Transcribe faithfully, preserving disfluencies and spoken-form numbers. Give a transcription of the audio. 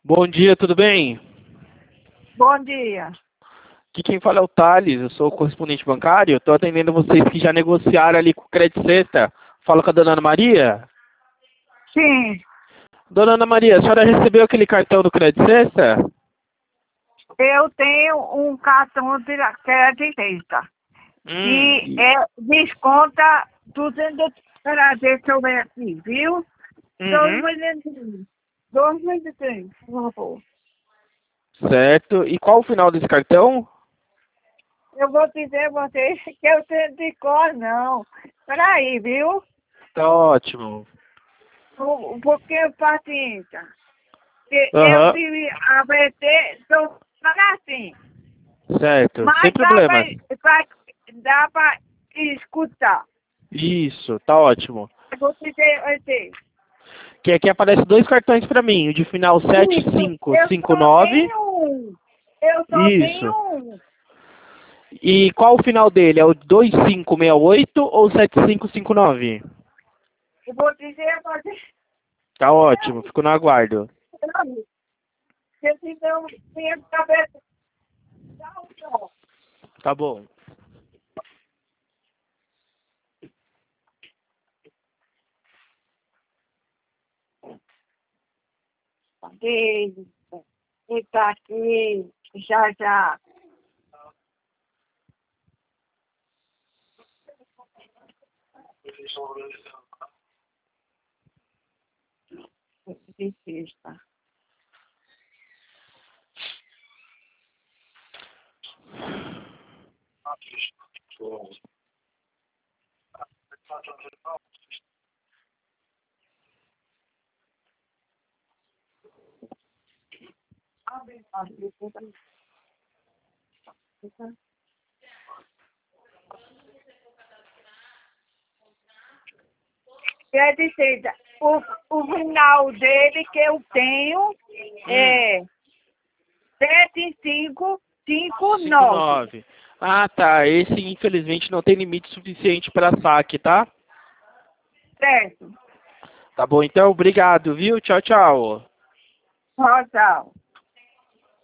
Bom dia, tudo bem? Bom dia. Aqui quem fala é o Thales, eu sou o correspondente bancário. Estou atendendo vocês que já negociaram ali com o Credit Sexta. Fala com a dona Ana Maria. Sim, Dona Ana Maria, a senhora recebeu aquele cartão do Credit Sexta? eu tenho um cartão de crédito Hum, que e- é, desconta duzentos prazer que eu venho aqui, viu? Dois uhum, minutinhos. Dois minutinhos, por favor. certo. E qual o final desse cartão? Eu vou dizer a você que eu tenho de cor, não. Peraí, viu? Tá ótimo. Um pouquinho paciência. Que eu Aham, tive a V T, estou assim. certo. Sem Mas dá problemas. para dá pra escutar. Isso, tá ótimo. Eu vou dizer a você. Que aqui aparece dois cartões para mim, o de final Isso, eu só sete cinco cinco nove. tenho um. Eu só tenho Isso. um. E qual o final dele? É o dois cinco seis oito ou sete cinco cinco nove? Eu vou dizer a você. Tá ótimo, fico no aguardo. Se senão minha cabeça dá um nó. Tá bom. Ele está aqui, já já. Desista. Abre, abre, abre. Quer dizer, o, o final dele que eu tenho Hum, é sete cinco cinco cinco nove. nove. Ah, tá. Esse infelizmente não tem limite suficiente para saque, tá? Certo. Tá bom, então, obrigado, viu? Tchau, tchau. Tchau, tchau.